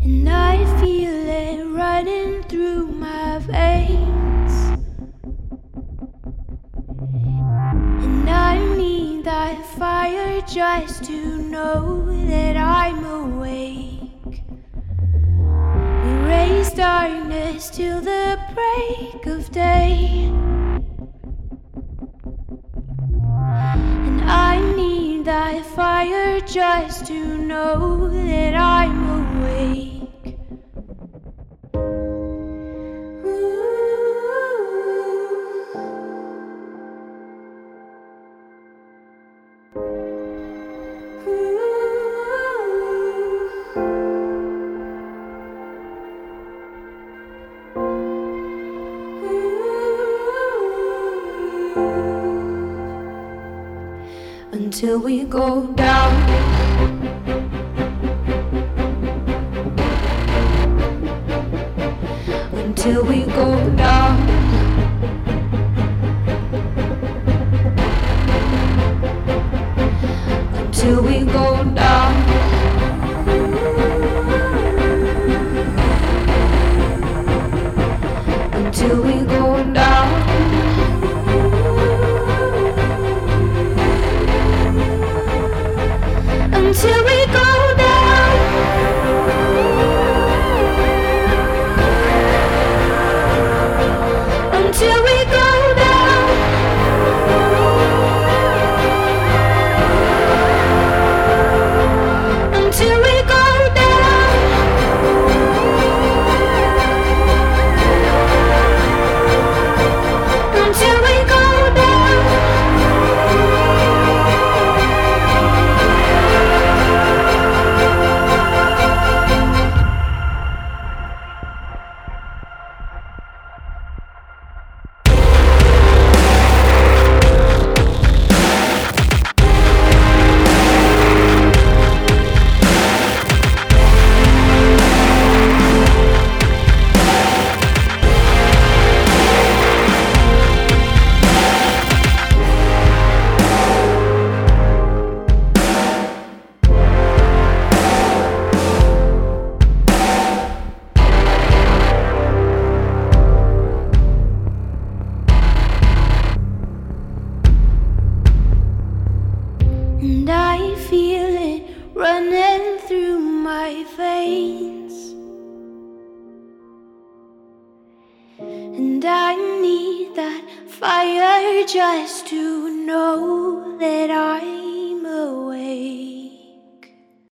and I feel it running through my veins. And I need that fire just to know that I'm awake. Erase darkness till the break of day. And I need that fire just to know that I'm awake. Until we go down, until we go down, until we go down, until we go down. Until we go down, until we go down, until we go down, until we go down. And I feel it running through my veins. And I need that fire just to know that I